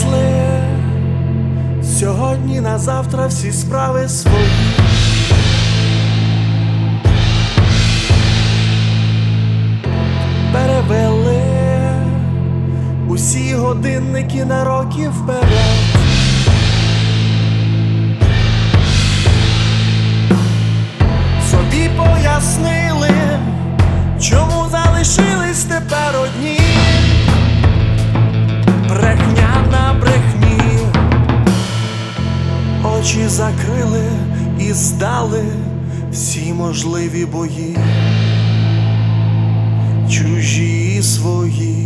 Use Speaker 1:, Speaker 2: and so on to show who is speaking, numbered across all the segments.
Speaker 1: понесли сьогодні на завтра всі справи свої. Перевели усі годинники на роки вперед. Собі пояснили, чому залишились тепер одні. Брехня на брехні, очі закрили і здали всі можливі бої, чужі і свої.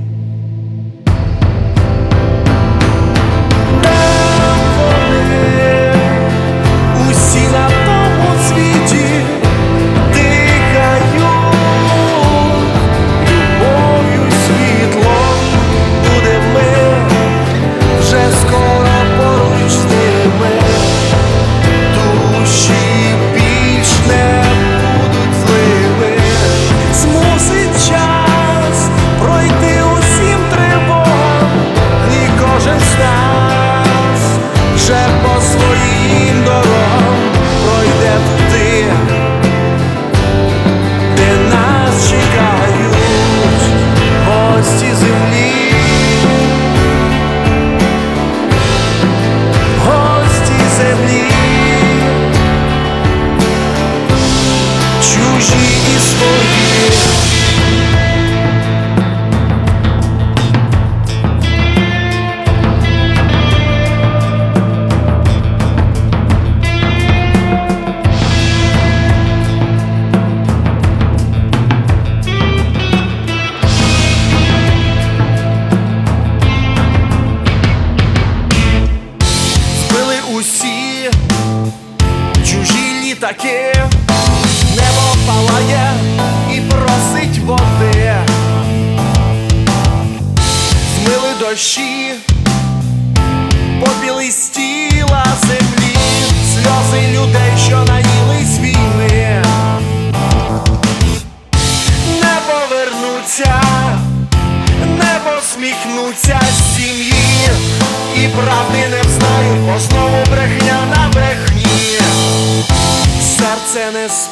Speaker 1: Усі чужі літаки, небо палає і просить води. Змили дощі, побілистіла землі, сльози людей, що наїлись війни, не повернуться, не посміхнуться з сім'ї. І правди не взнають, бо знову брехня на брехні. Серце не спить.